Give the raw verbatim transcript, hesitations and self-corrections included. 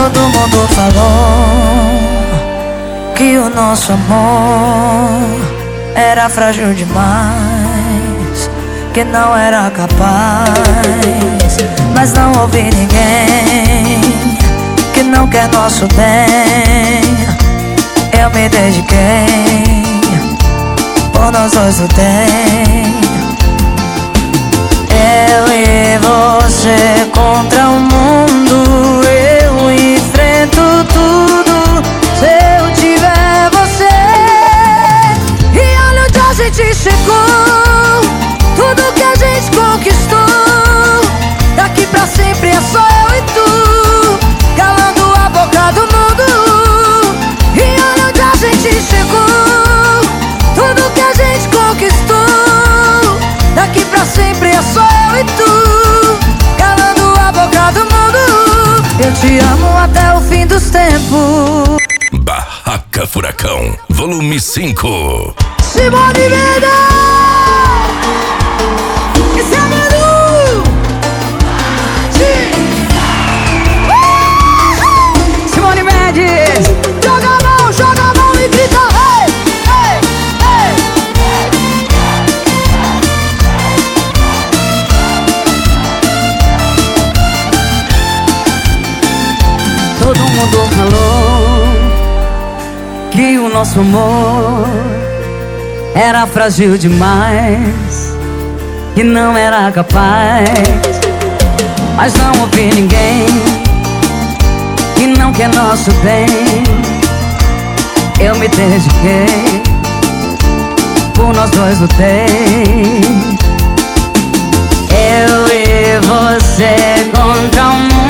Todo mundo falou que o nosso amor era frágil demais, que não era capaz. Mas não ouvi ninguém que não quer nosso bem. Eu me dediquei, por nós dois lutei. Eu e você contra o mundo, eu enfrento tudo se eu tiver você. E olha onde a gente chegou, tudo que a gente conquistou. Daqui pra sempre é só eu e tu, calando a boca do mundo. E olha onde a gente chegou, tudo que a gente conquistou. Daqui pra sempre é só eu e tu, calando a boca do mundo. Eu te amo até o fim dos tempos. Barraca Furacão, volume cinco. Simone Mendes! Esse é Manu! Uh! Simone Mendes! Joga a mão, joga a mão e grita: hey, hey, hey. Todo mundo falou que o nosso amor era frágil demais, que não era capaz. Mas não ouvi ninguém que não quer nosso bem. Eu me dediquei, por nós dois lutei. Eu e você contra o mundo.